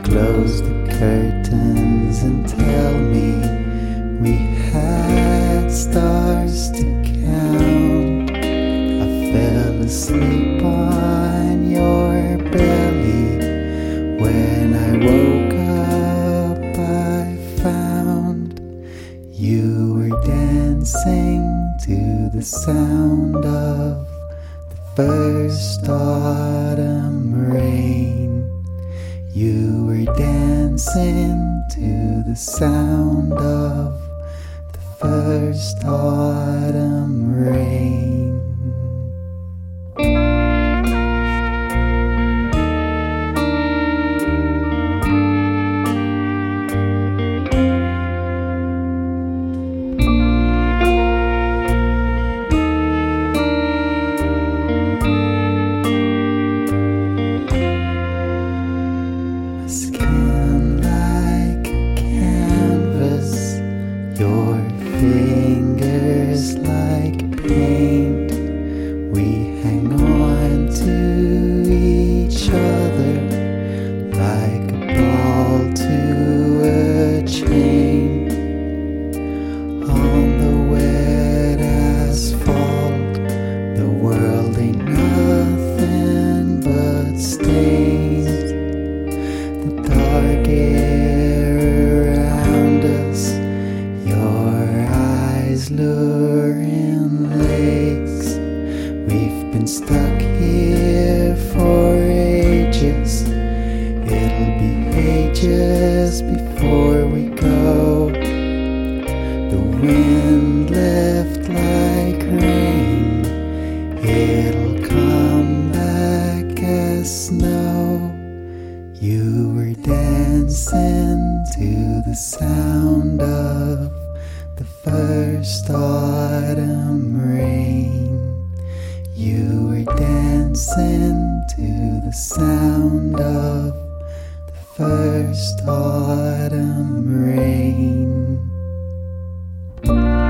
Close the curtains and tell me we had stars to count. I fell asleep on your belly. When I woke up, I found you were dancing to the sound of the first autumn rain. You were dancing to the sound of the first autumn rain. Skin like a canvas, your fingers like paint. We hang on to each other like a ball to a chain. On the wet asphalt, the world ain't nothing but stains. The dark air around us, your eyes lure in lakes. We've been stuck here for ages. It'll be ages before we go. The wind left like rain. It'll come back as snow. You were dancing to the sound of the first autumn rain. You were dancing to the sound of the first autumn rain.